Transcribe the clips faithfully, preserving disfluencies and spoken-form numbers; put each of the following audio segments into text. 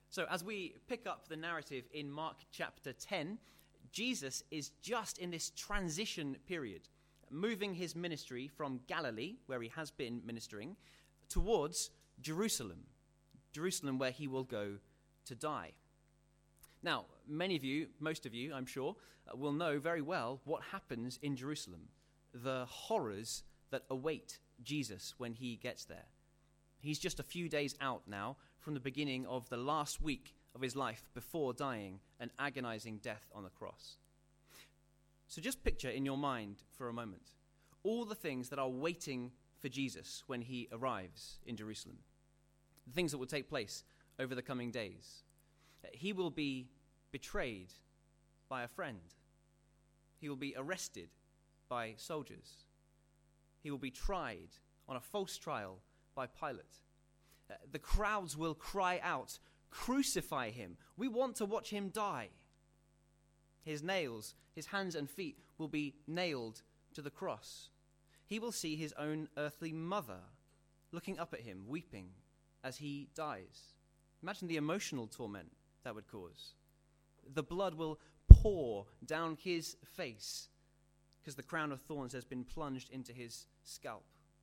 So as we pick up the narrative in Mark chapter ten, Jesus is just in this transition period, moving his ministry from Galilee, where he has been ministering, towards Jerusalem, Jerusalem where he will go to die. Now, many of you, most of you, I'm sure, uh, will know very well what happens in Jerusalem, the horrors that await Jesus when he gets there. He's just a few days out now from the beginning of the last week of his life before dying an agonizing death on the cross. So just picture in your mind for a moment all the things that are waiting for Jesus when he arrives in Jerusalem, the things that will take place over the coming days. He will be betrayed by a friend. He will be arrested by soldiers. He will be tried on a false trial by Pilate. Uh, the crowds will cry out, "Crucify him! We want to watch him die." His nails, his hands and feet will be nailed to the cross. He will see his own earthly mother looking up at him, weeping as he dies. Imagine the emotional torment that would cause. The blood will pour down his face because the crown of thorns has been plunged into his scalp.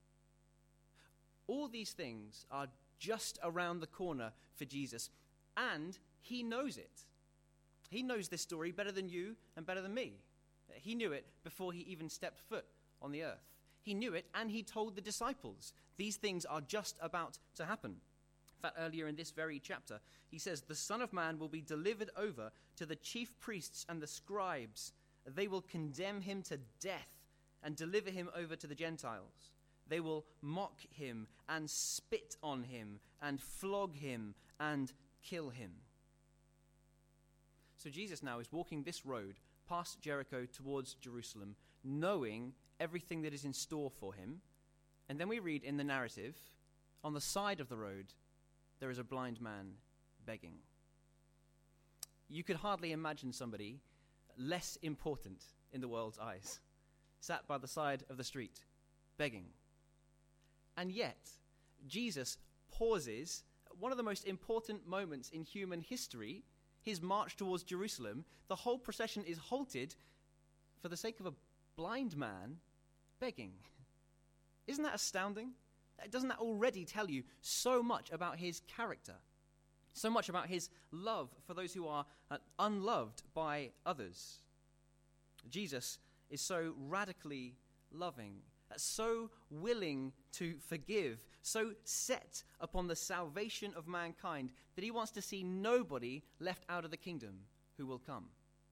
All these things are just around the corner for Jesus, and he knows it. He knows this story better than you and better than me. He knew it before he even stepped foot on the earth. He knew it, and he told the disciples, these things are just about to happen. In fact, earlier in this very chapter, he says, the Son of Man will be delivered over to the chief priests and the scribes. They will condemn him to death and deliver him over to the Gentiles. They will mock him and spit on him and flog him and kill him. So Jesus now is walking this road past Jericho towards Jerusalem, knowing everything that is in store for him. And then we read in the narrative, on the side of the road, there is a blind man begging. You could hardly imagine somebody less important in the world's eyes, sat by the side of the street, begging. And yet, Jesus pauses at one of the most important moments in human history, his march towards Jerusalem. The whole procession is halted for the sake of a blind man begging. Isn't that astounding? Doesn't that already tell you so much about his character? So much about his love for those who are uh, unloved by others. Jesus is so radically loving, so willing to forgive, so set upon the salvation of mankind that he wants to see nobody left out of the kingdom who will come.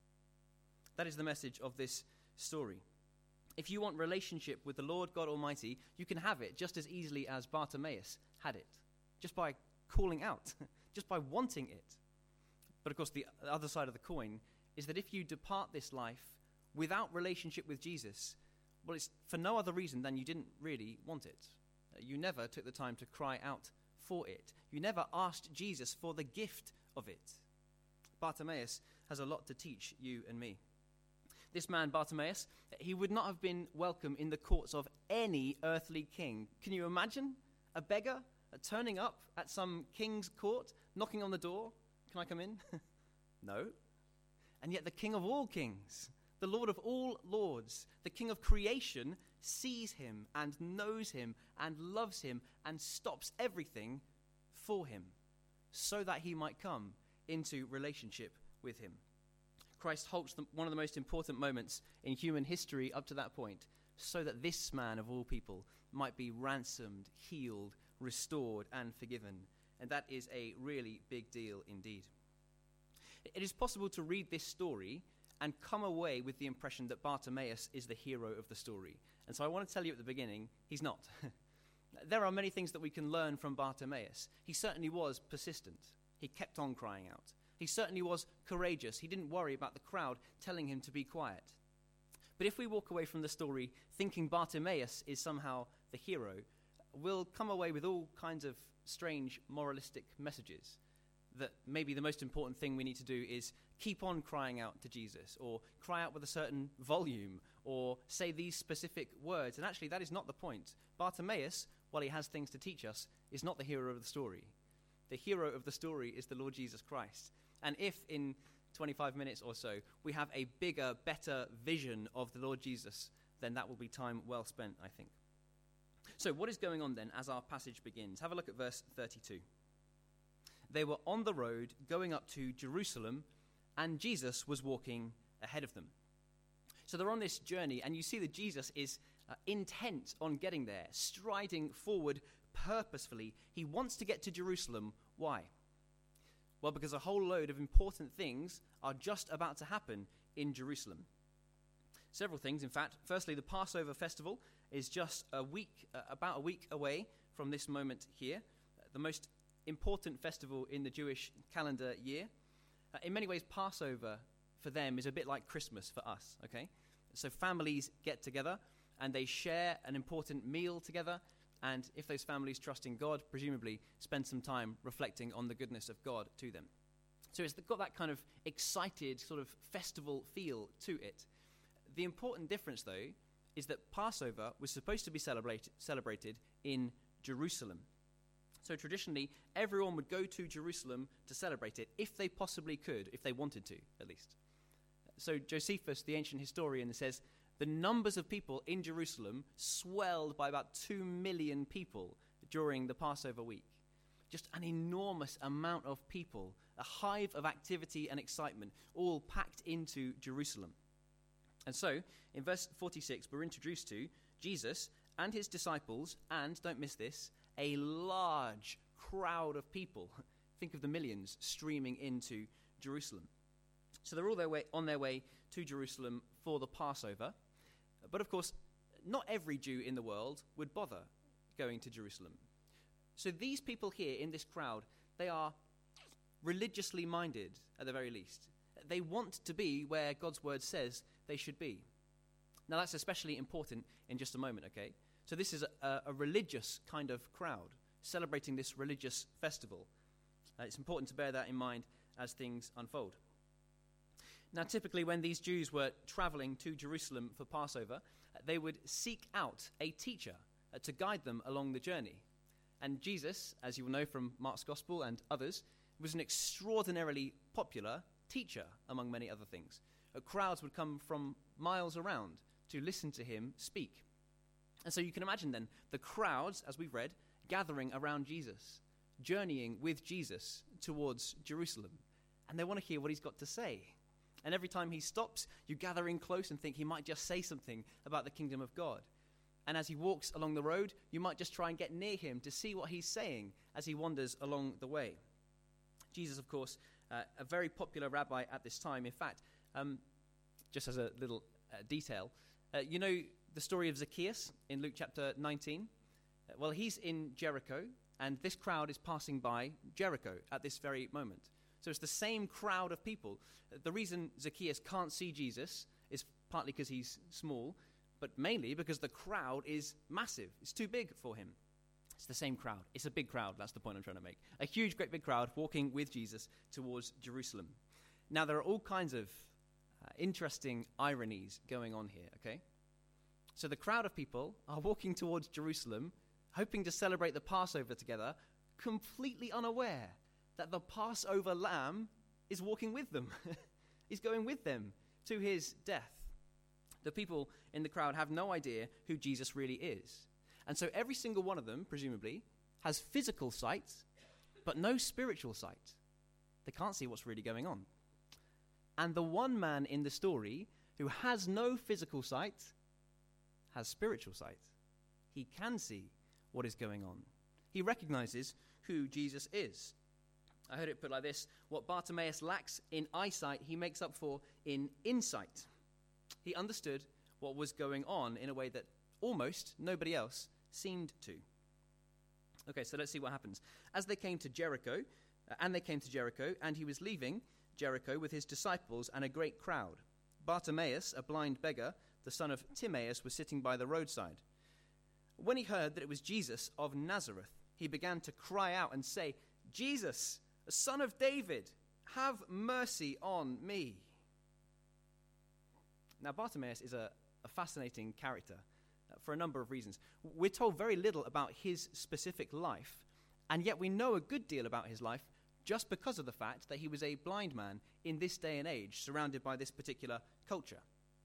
That is the message of this story. If you want relationship with the Lord God Almighty, you can have it just as easily as Bartimaeus had it, just by calling out, just by wanting it. But of course, the other side of the coin is that if you depart this life without relationship with Jesus, well, it's for no other reason than you didn't really want it. You never took the time to cry out for it. You never asked Jesus for the gift of it. Bartimaeus has a lot to teach you and me. This man, Bartimaeus, he would not have been welcome in the courts of any earthly king. Can you imagine a beggar turning up at some king's court, knocking on the door? Can I come in? No. And yet the King of all kings, the Lord of all lords, the King of creation, sees him and knows him and loves him and stops everything for him so that he might come into relationship with him. Christ halts the, one of the most important moments in human history up to that point so that this man of all people might be ransomed, healed, restored, and forgiven. And that is a really big deal indeed. It is possible to read this story and come away with the impression that Bartimaeus is the hero of the story. And so I want to tell you at the beginning, he's not. There are many things that we can learn from Bartimaeus. He certainly was persistent. He kept on crying out. He certainly was courageous. He didn't worry about the crowd telling him to be quiet. But if we walk away from the story thinking Bartimaeus is somehow the hero, we'll come away with all kinds of strange moralistic messages. That maybe the most important thing we need to do is keep on crying out to Jesus, or cry out with a certain volume, or say these specific words. And actually, that is not the point. Bartimaeus, while he has things to teach us, is not the hero of the story. the hero of the story is the Lord Jesus Christ. And if in twenty-five minutes or so we have a bigger, better vision of the Lord Jesus, then that will be time well spent, I think. So what is going on then as our passage begins? Have a look at verse thirty-two. They were on the road going up to Jerusalem, and Jesus was walking ahead of them. So they're on this journey, and you see that Jesus is uh, intent on getting there, striding forward purposefully. He wants to get to Jerusalem. Why? Well, because a whole load of important things are just about to happen in Jerusalem. Several things, in fact. Firstly, the Passover festival is just a week, uh, about a week away from this moment here, uh, the most important festival in the Jewish calendar year. Uh, in many ways, Passover for them is a bit like Christmas for us, okay? So families get together and they share an important meal together, and if those families trust in God, presumably spend some time reflecting on the goodness of God to them. So it's got that kind of excited sort of festival feel to it. The important difference, though, is that Passover was supposed to be celebrate, celebrated in Jerusalem. So traditionally, everyone would go to Jerusalem to celebrate it, if they possibly could, if they wanted to, at least. So Josephus, the ancient historian, says the numbers of people in Jerusalem swelled by about two million people during the Passover week. Just an enormous amount of people, a hive of activity and excitement, all packed into Jerusalem. And so, in verse forty-six, we're introduced to Jesus and his disciples, and, don't miss this, a large crowd of people. Think of the millions streaming into Jerusalem. So they're all their way, on their way to Jerusalem for the Passover. But of course, not every Jew in the world would bother going to Jerusalem. So these people here in this crowd, they are religiously minded at the very least. They want to be where God's word says they should be. Now that's especially important in just a moment, okay? So this is a, a religious kind of crowd celebrating this religious festival. Uh, it's important to bear that in mind as things unfold. Now, typically when these Jews were traveling to Jerusalem for Passover, uh, they would seek out a teacher uh, to guide them along the journey. And Jesus, as you will know from Mark's Gospel and others, was an extraordinarily popular teacher, among many other things. Uh, crowds would come from miles around to listen to him speak. And so you can imagine then the crowds, as we've read, gathering around Jesus, journeying with Jesus towards Jerusalem. And they want to hear what he's got to say. And every time he stops, you gather in close and think he might just say something about the kingdom of God. And as he walks along the road, you might just try and get near him to see what he's saying as he wanders along the way. Jesus, of course, uh, a very popular rabbi at this time. In fact, um, just as a little uh, detail, uh, you know the story of Zacchaeus in Luke chapter nineteen? Uh, well, he's in Jericho, and this crowd is passing by Jericho at this very moment. So it's the same crowd of people. The reason Zacchaeus can't see Jesus is partly because he's small, but mainly because the crowd is massive. It's too big for him. It's the same crowd. It's a big crowd. That's the point I'm trying to make. A huge, great big crowd walking with Jesus towards Jerusalem. Now, there are all kinds of uh, interesting ironies going on here, okay? So the crowd of people are walking towards Jerusalem, hoping to celebrate the Passover together, completely unaware that the Passover lamb is walking with them. He's going with them to his death. The people in the crowd have no idea who Jesus really is. And so every single one of them, presumably, has physical sight, but no spiritual sight. They can't see what's really going on. And the one man in the story who has no physical sight has spiritual sight. He can see what is going on. He recognizes who Jesus is. I heard it put like this: what Bartimaeus lacks in eyesight, he makes up for in insight. He understood what was going on in a way that almost nobody else seemed to. Okay, so let's see what happens. As they came to Jericho, uh, and they came to Jericho, and he was leaving Jericho with his disciples and a great crowd. Bartimaeus, a blind beggar, the son of Timaeus, was sitting by the roadside. When he heard that it was Jesus of Nazareth, he began to cry out and say, "Jesus, Son of David, have mercy on me." Now, Bartimaeus is a, a fascinating character uh, for a number of reasons. We're told very little about his specific life, And yet we know a good deal about his life just because of the fact that he was a blind man in this day and age, surrounded by this particular culture.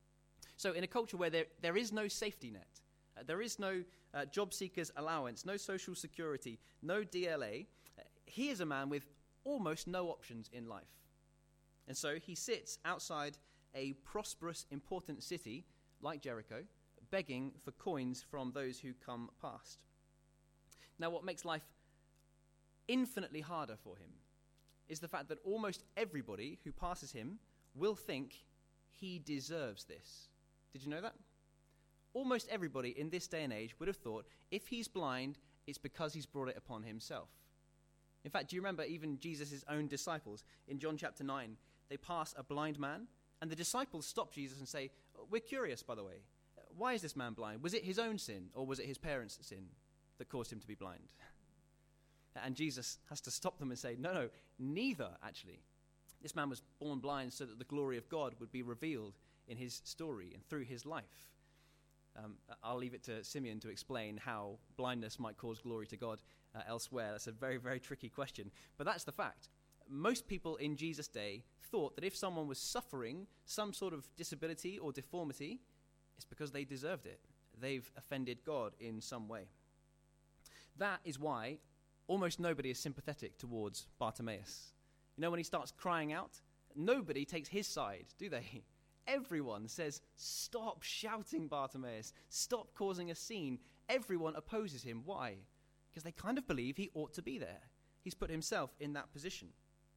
So in a culture where there, there is no safety net, uh, there is no uh, job seekers allowance, no social security, no D L A, uh, he is a man with almost no options in life. And so he sits outside a prosperous, important city like Jericho, begging for coins from those who come past. Now, what makes life infinitely harder for him is the fact that almost everybody who passes him will think he deserves this. Did you know that? Almost everybody in this day and age would have thought if he's blind, it's because he's brought it upon himself. In fact, do you remember even Jesus' own disciples? In John chapter nine, they pass a blind man, and the disciples stop Jesus and say, we're curious, by the way. Why is this man blind? Was it his own sin, or was it his parents' sin that caused him to be blind? And Jesus has to stop them and say, no, no, neither, actually. This man was born blind so that the glory of God would be revealed in his story and through his life. Um, I'll leave it to Simeon to explain how blindness might cause glory to God uh, elsewhere. That's a very, very tricky question. But that's the fact. Most people in Jesus' day thought that if someone was suffering some sort of disability or deformity, it's because they deserved it. They've offended God in some way. That is why almost nobody is sympathetic towards Bartimaeus. You know, when he starts crying out, nobody takes his side, do they? Everyone says, stop shouting, Bartimaeus. Stop causing a scene. Everyone opposes him. Why? Because they kind of believe he ought to be there. He's put himself in that position.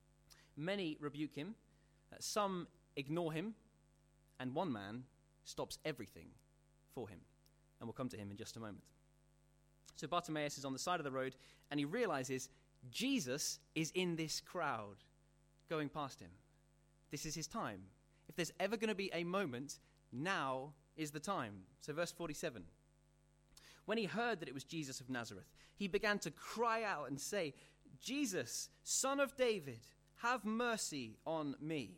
Many rebuke him. Uh, some ignore him. And one man stops everything for him. And we'll come to him in just a moment. So Bartimaeus is on the side of the road, and he realizes Jesus is in this crowd going past him. This is his time. If there's ever going to be a moment, now is the time. So verse forty-seven. When he heard that it was Jesus of Nazareth, he began to cry out and say, Jesus, Son of David, have mercy on me.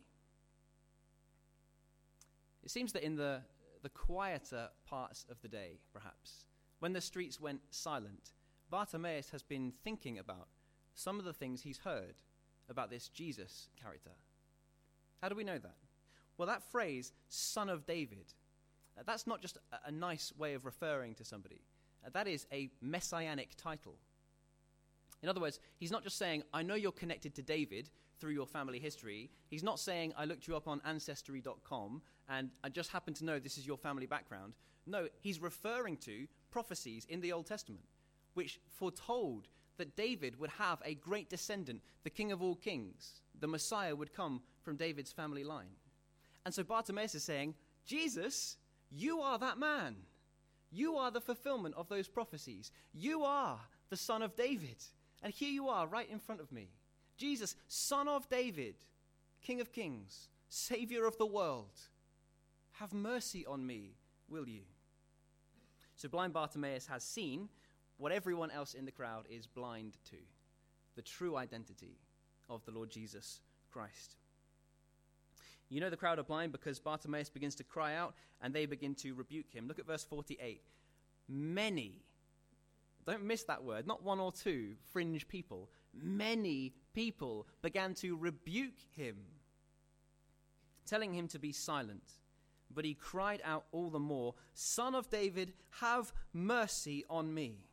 It seems that in the, the quieter parts of the day, perhaps, when the streets went silent, Bartimaeus has been thinking about some of the things he's heard about this Jesus character. How do we know that? Well, that phrase, Son of David, uh, that's not just a, a nice way of referring to somebody. Uh, that is a messianic title. In other words, he's not just saying, I know you're connected to David through your family history. He's not saying, I looked you up on ancestry dot com and I just happen to know this is your family background. No, he's referring to prophecies in the Old Testament, which foretold that David would have a great descendant, the King of all kings. The Messiah would come from David's family line. And so Bartimaeus is saying, Jesus, you are that man. You are the fulfillment of those prophecies. You are the Son of David. And here you are right in front of me. Jesus, Son of David, King of kings, Savior of the world. Have mercy on me, will you? So blind Bartimaeus has seen what everyone else in the crowd is blind to, the true identity of the Lord Jesus Christ. You know the crowd are blind because Bartimaeus begins to cry out and they begin to rebuke him. Look at verse forty-eight. Many, don't miss that word, not one or two fringe people. Many people began to rebuke him, telling him to be silent. But he cried out all the more, Son of David, have mercy on me.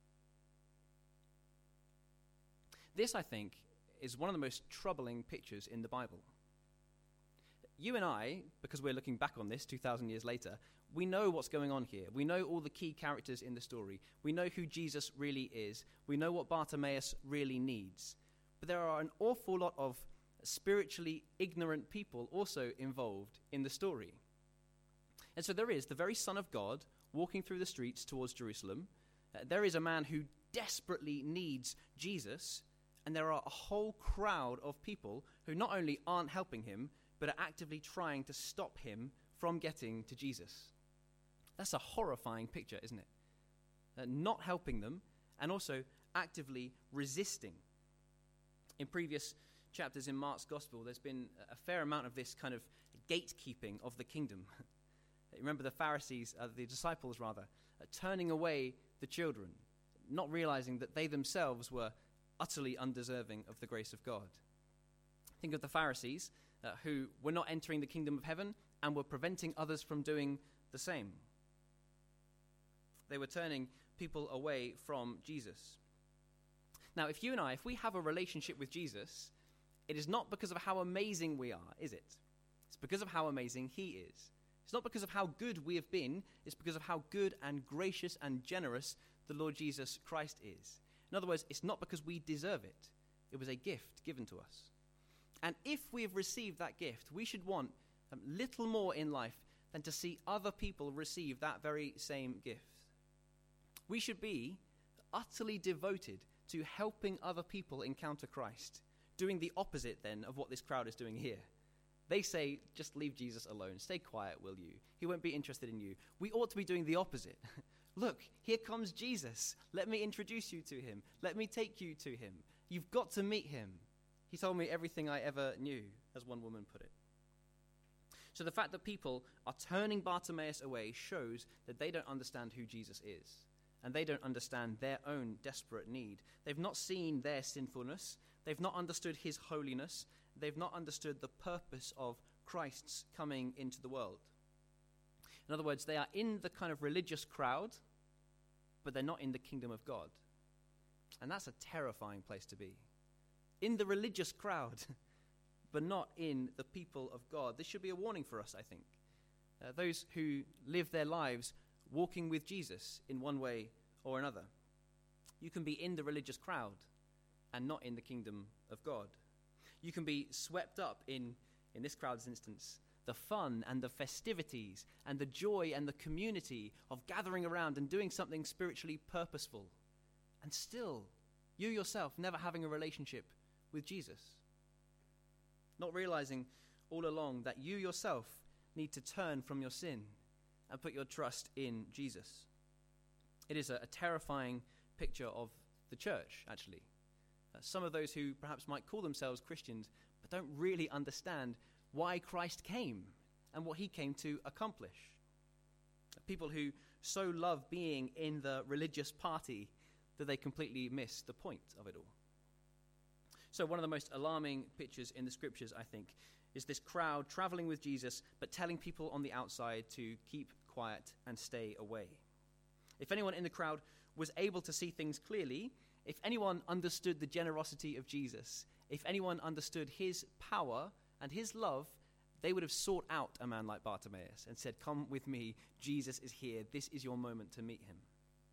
This, I think, is one of the most troubling pictures in the Bible. You and I, because we're looking back on this two thousand years later, we know what's going on here. We know all the key characters in the story. We know who Jesus really is. We know what Bartimaeus really needs. But there are an awful lot of spiritually ignorant people also involved in the story. And so there is the very Son of God walking through the streets towards Jerusalem. Uh, there is a man who desperately needs Jesus. And there are a whole crowd of people who not only aren't helping him, but are actively trying to stop him from getting to Jesus. That's a horrifying picture, isn't it? Uh, not helping them and also actively resisting. In previous chapters in Mark's Gospel, there's been a fair amount of this kind of gatekeeping of the kingdom. Remember the Pharisees, uh, the disciples rather, uh, turning away the children, not realizing that they themselves were utterly undeserving of the grace of God. Think of the Pharisees uh, who were not entering the kingdom of heaven and were preventing others from doing the same. They were turning people away from Jesus. Now, if you and I, if we have a relationship with Jesus, it is not because of how amazing we are, is it? It's because of how amazing he is. It's not because of how good we have been, it's because of how good and gracious and generous the Lord Jesus Christ is. In other words, it's not because we deserve it. It was a gift given to us. And if we have received that gift, we should want um, little more in life than to see other people receive that very same gift. We should be utterly devoted to helping other people encounter Christ, doing the opposite then of what this crowd is doing here. They say, just leave Jesus alone. Stay quiet, will you? He won't be interested in you. We ought to be doing the opposite. Look, here comes Jesus. Let me introduce you to him. Let me take you to him. You've got to meet him. He told me everything I ever knew, as one woman put it. So the fact that people are turning Bartimaeus away shows that they don't understand who Jesus is. And they don't understand their own desperate need. They've not seen their sinfulness. They've not understood his holiness. They've not understood the purpose of Christ's coming into the world. In other words, they are in the kind of religious crowd, but they're not in the kingdom of God. And that's a terrifying place to be. In the religious crowd, but not in the people of God. This should be a warning for us, I think. Uh, those who live their lives walking with Jesus in one way or another. You can be in the religious crowd and not in the kingdom of God. You can be swept up in, in this crowd's instance, the fun and the festivities and the joy and the community of gathering around and doing something spiritually purposeful, and still, you yourself never having a relationship with Jesus. Not realizing all along that you yourself need to turn from your sin and put your trust in Jesus. It is a, a terrifying picture of the church, actually. Uh, some of those who perhaps might call themselves Christians but don't really understand why Christ came and what he came to accomplish. People who so love being in the religious party that they completely miss the point of it all. So one of the most alarming pictures in the scriptures, I think, is this crowd traveling with Jesus but telling people on the outside to keep quiet and stay away. If anyone in the crowd was able to see things clearly, if anyone understood the generosity of Jesus, if anyone understood his power and his love, they would have sought out a man like Bartimaeus and said, "Come with me, Jesus is here, this is your moment to meet him."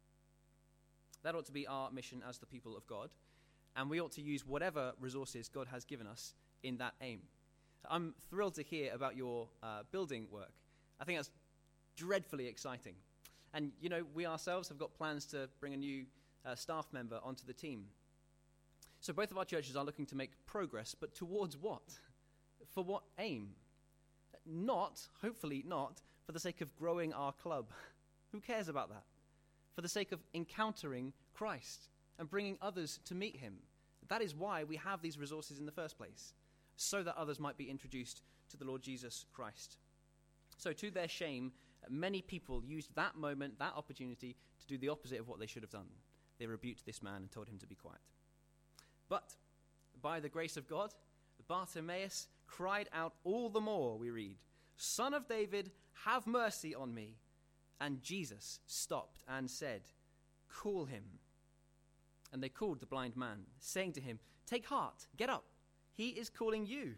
That ought to be our mission as the people of God, and we ought to use whatever resources God has given us in that aim. I'm thrilled to hear about your uh, building work. I think that's dreadfully exciting. And, you know, we ourselves have got plans to bring a new uh, staff member onto the team. So both of our churches are looking to make progress, but towards what? For what aim? Not, hopefully not, for the sake of growing our club. Who cares about that? For the sake of encountering Christ and bringing others to meet him. That is why we have these resources in the first place, so that others might be introduced to the Lord Jesus Christ. So to their shame, many people used that moment, that opportunity, to do the opposite of what they should have done. They rebuked this man and told him to be quiet. But by the grace of God, Bartimaeus cried out all the more, we read, "Son of David, have mercy on me." And Jesus stopped and said, "Call him." And they called the blind man, saying to him, "Take heart, get up. He is calling you."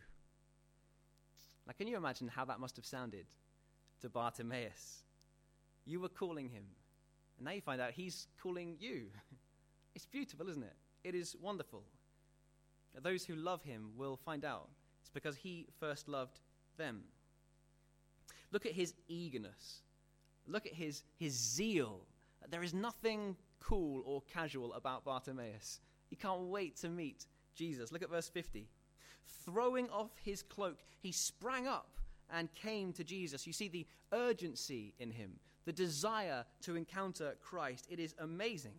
Now, can you imagine how that must have sounded to Bartimaeus? You were calling him, and now you find out he's calling you. It's beautiful, isn't it? It is wonderful. Those who love him will find out it's because he first loved them. Look at his eagerness. Look at his, his zeal. There is nothing cool or casual about Bartimaeus. He can't wait to meet Jesus. Look at verse fifty. Throwing off his cloak, he sprang up and came to Jesus. You see the urgency in him, the desire to encounter Christ. It is amazing.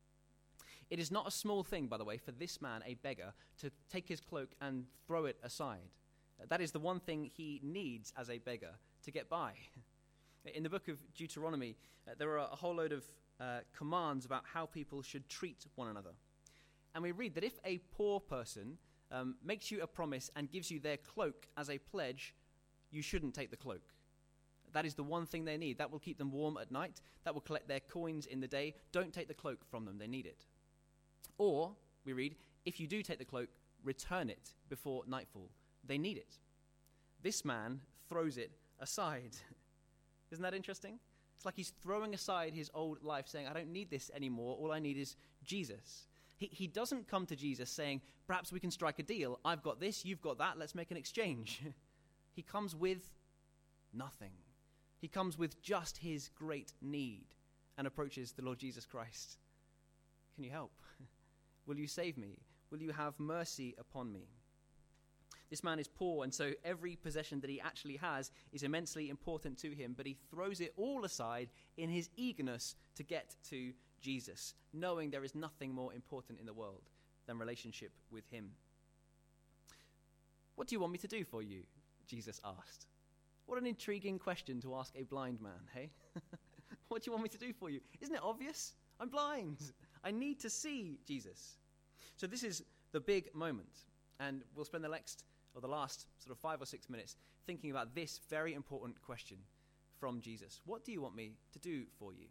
It is not a small thing, by the way, for this man, a beggar, to take his cloak and throw it aside. That is the one thing he needs as a beggar to get by. In the book of Deuteronomy, uh, there are a whole load of uh, commands about how people should treat one another. And we read that if a poor person um, makes you a promise and gives you their cloak as a pledge, you shouldn't take the cloak. That is the one thing they need. That will keep them warm at night. That will collect their coins in the day. Don't take the cloak from them. They need it. Or, we read, if you do take the cloak, return it before nightfall. They need it. This man throws it aside. Isn't that interesting? It's like he's throwing aside his old life, saying, I don't need this anymore. All I need is Jesus. He, he doesn't come to Jesus saying, perhaps we can strike a deal. I've got this, you've got that. Let's make an exchange. He comes with nothing. He comes with just his great need and approaches the Lord Jesus Christ. Can you help? Will you save me? Will you have mercy upon me? This man is poor, and so every possession that he actually has is immensely important to him, but he throws it all aside in his eagerness to get to Jesus, knowing there is nothing more important in the world than relationship with him. What do you want me to do for you? Jesus asked. What an intriguing question to ask a blind man, hey? What do you want me to do for you? Isn't it obvious? I'm blind. I need to see Jesus. So this is the big moment, and we'll spend the next or the last sort of five or six minutes thinking about this very important question from Jesus. What do you want me to do for you?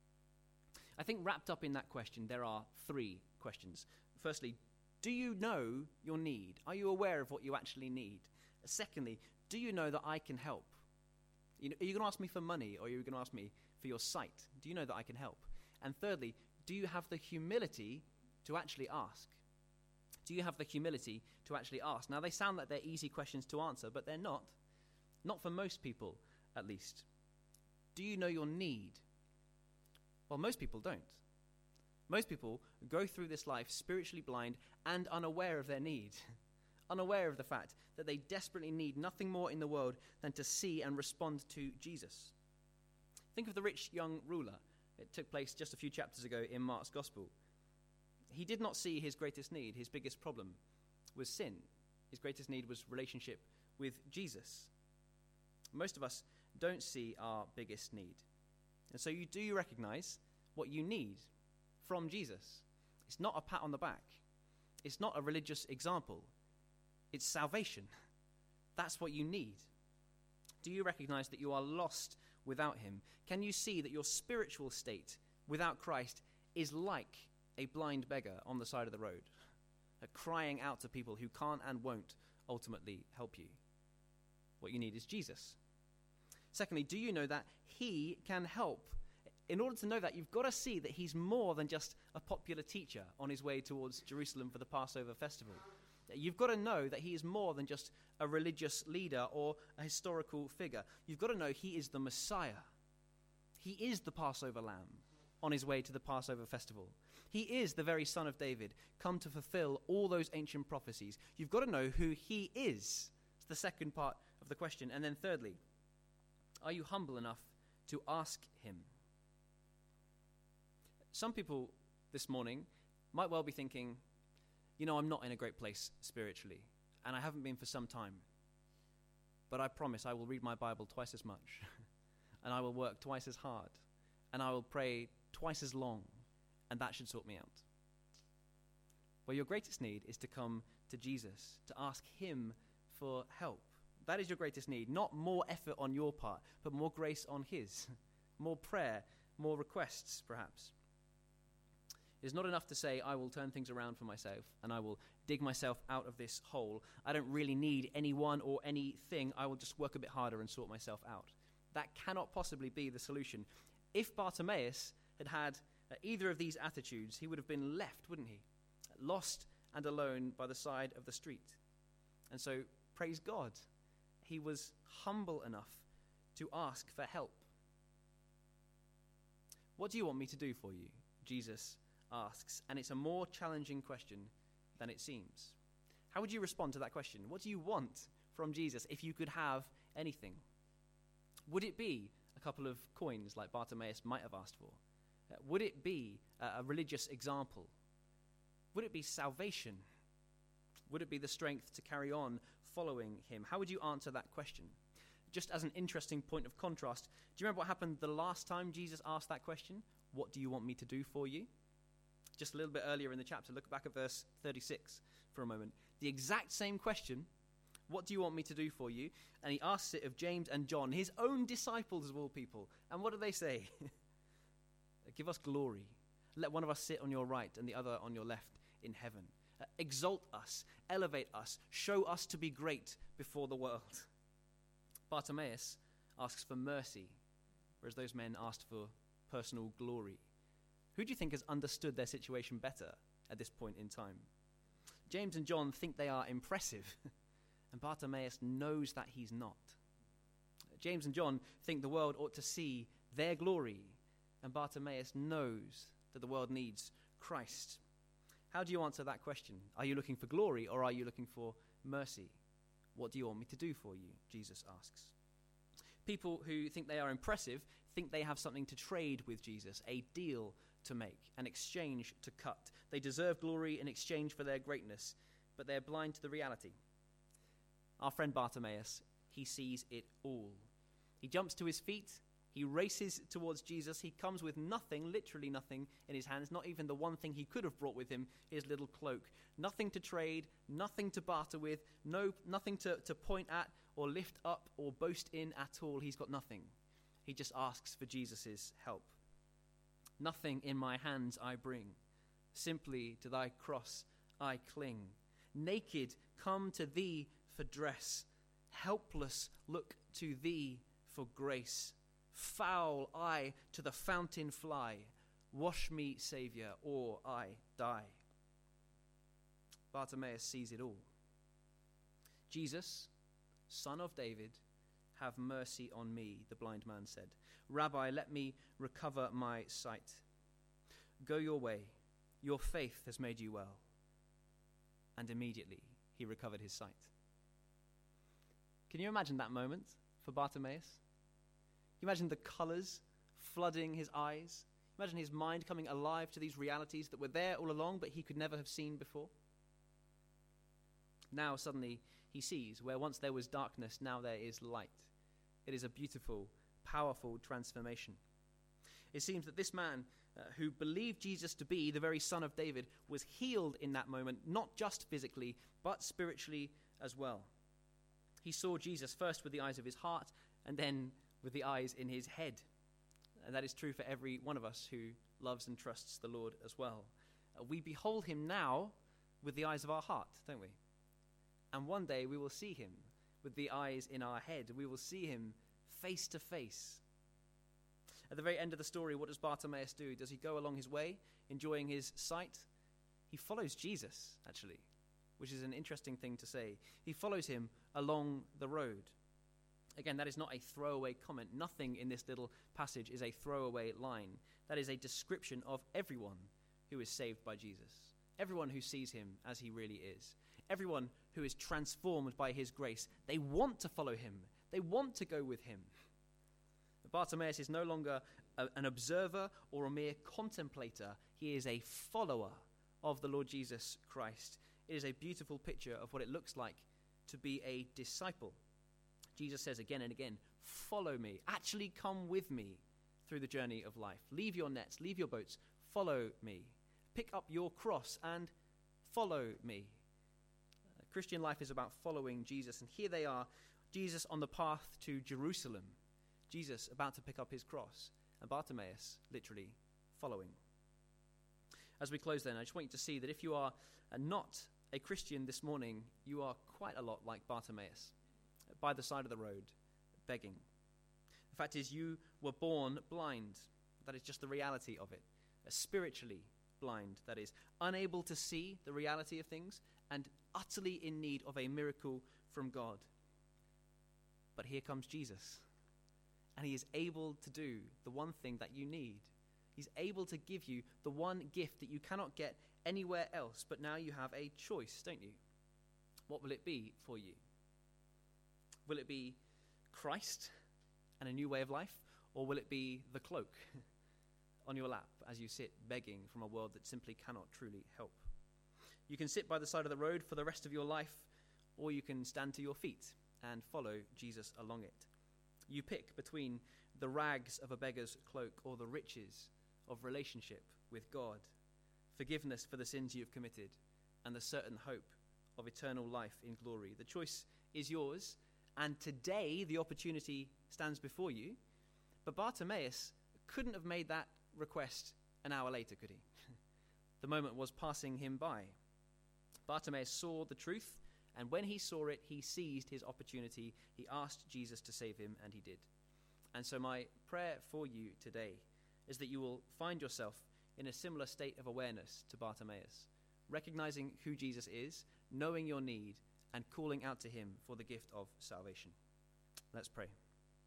I think wrapped up in that question, there are three questions. Firstly, do you know your need? Are you aware of what you actually need? Secondly, do you know that I can help? You know, are you going to ask me for money, or are you going to ask me for your sight? Do you know that I can help? And thirdly, do you have the humility to actually ask? Do you have the humility to actually ask? Now, they sound like they're easy questions to answer, but they're not. Not for most people, at least. Do you know your need? Well, most people don't. Most people go through this life spiritually blind and unaware of their need. Unaware of the fact that they desperately need nothing more in the world than to see and respond to Jesus. Think of the rich young ruler. It took place just a few chapters ago in Mark's Gospel. He did not see his greatest need. His biggest problem was sin. His greatest need was relationship with Jesus. Most of us don't see our biggest need. And so you do you recognize what you need from Jesus? It's not a pat on the back. It's not a religious example. It's salvation. That's what you need. Do you recognize that you are lost without him? Can you see that your spiritual state without Christ is like a blind beggar on the side of the road, crying out to people who can't and won't ultimately help you? What you need is Jesus. Secondly, do you know that he can help? In order to know that, you've got to see that he's more than just a popular teacher on his way towards Jerusalem for the Passover festival. You've got to know that he is more than just a religious leader or a historical figure. You've got to know he is the Messiah. He is the Passover lamb on his way to the Passover festival. He is the very Son of David, come to fulfill all those ancient prophecies. You've got to know who he is. It's the second part of the question. And then thirdly, are you humble enough to ask him? Some people this morning might well be thinking, you know, I'm not in a great place spiritually, and I haven't been for some time. But I promise I will read my Bible twice as much, and I will work twice as hard, and I will pray twice as long, and that should sort me out. Well, your greatest need is to come to Jesus, to ask him for help. That is your greatest need. Not more effort on your part, but more grace on his. More prayer, more requests, perhaps. It's not enough to say, I will turn things around for myself and I will dig myself out of this hole. I don't really need anyone or anything. I will just work a bit harder and sort myself out. That cannot possibly be the solution. If Bartimaeus had had uh, either of these attitudes, he would have been left, wouldn't he? Lost and alone by the side of the street. And so, praise God, he was humble enough to ask for help. What do you want me to do for you? Jesus asks, and it's a more challenging question than it seems. How would you respond to that question? What do you want from Jesus if you could have anything? Would it be a couple of coins like Bartimaeus might have asked for? Uh, would it be a, a religious example? Would it be salvation? Would it be the strength to carry on following him? How would you answer that question? Just as an interesting point of contrast, do you remember what happened the last time Jesus asked that question? What do you want me to do for you? Just a little bit earlier in the chapter, look back at verse thirty-six for a moment. The exact same question, what do you want me to do for you? And he asks it of James and John, his own disciples of all people. And what do they say? Give us glory. Let one of us sit on your right and the other on your left in heaven. Uh, exalt us, elevate us, show us to be great before the world. Bartimaeus asks for mercy, whereas those men asked for personal glory. Who do you think has understood their situation better at this point in time? James and John think they are impressive, and Bartimaeus knows that he's not. James and John think the world ought to see their glory, and Bartimaeus knows that the world needs Christ. How do you answer that question? Are you looking for glory, or are you looking for mercy? What do you want me to do for you? Jesus asks. People who think they are impressive think they have something to trade with Jesus, a deal to make, an exchange to cut. They deserve glory in exchange for their greatness, but they're blind to the reality. Our friend Bartimaeus, he sees it all. He jumps to his feet, he races towards Jesus, he comes with nothing, literally nothing in his hands, not even the one thing he could have brought with him, his little cloak. Nothing to trade, nothing to barter with, no, nothing to, to point at or lift up or boast in at all. He's got nothing. He just asks for Jesus' help. Nothing in my hands I bring, simply to thy cross I cling. Naked, come to thee for dress. Helpless, look to thee for grace. Foul, I to the fountain fly. Wash me, Saviour, or I die. Bartimaeus sees it all. Jesus, Son of David, have mercy on me, the blind man said. Rabbi, let me recover my sight. Go your way. Your faith has made you well. And immediately he recovered his sight. Can you imagine that moment for Bartimaeus? Can you imagine the colors flooding his eyes? Imagine his mind coming alive to these realities that were there all along, but he could never have seen before. Now suddenly he sees where once there was darkness, now there is light. It is a beautiful, powerful transformation. It seems that this man uh, who believed Jesus to be the very Son of David was healed in that moment, not just physically, but spiritually as well. He saw Jesus first with the eyes of his heart and then with the eyes in his head. And that is true for every one of us who loves and trusts the Lord as well. Uh, we behold him now with the eyes of our heart, don't we? And one day we will see him with the eyes in our head. We will see him face to face. At the very end of the story, what does Bartimaeus do? Does he go along his way, enjoying his sight? He follows Jesus, actually, which is an interesting thing to say. He follows him along the road. Again, that is not a throwaway comment. Nothing in this little passage is a throwaway line. That is a description of everyone who is saved by Jesus. Everyone who sees him as he really is. Everyone who is transformed by his grace. They want to follow him. They want to go with him. Bartimaeus is no longer a, an observer or a mere contemplator. He is a follower of the Lord Jesus Christ. It is a beautiful picture of what it looks like to be a disciple. Jesus says again and again, follow me. Actually come with me through the journey of life. Leave your nets, leave your boats, follow me. Pick up your cross and follow me. Uh, Christian life is about following Jesus. And here they are, Jesus on the path to Jerusalem. Jesus about to pick up his cross. And Bartimaeus literally following. As we close then, I just want you to see that if you are not a Christian this morning, you are quite a lot like Bartimaeus, by the side of the road, begging. The fact is, you were born blind. That is just the reality of it. Spiritually blind, that is, unable to see the reality of things and utterly in need of a miracle from God. But here comes Jesus, and he is able to do the one thing that you need. He's able to give you the one gift that you cannot get anywhere else, but now you have a choice, don't you? What will it be for you? Will it be Christ and a new way of life, or will it be the cloak on your lap as you sit begging from a world that simply cannot truly help? You can sit by the side of the road for the rest of your life, or you can stand to your feet and follow Jesus along it. You pick between the rags of a beggar's cloak or the riches of relationship with God. forgiveness for the sins you have committed, and the certain hope of eternal life in glory. The choice is yours, and today the opportunity stands before you. But Bartimaeus couldn't have made that request an hour later, could he? The moment was passing him by. Bartimaeus saw the truth, and when he saw it, he seized his opportunity. He asked Jesus to save him, and he did. And so my prayer for you today is that you will find yourself in a similar state of awareness to Bartimaeus, recognizing who Jesus is, knowing your need, and calling out to him for the gift of salvation. Let's pray.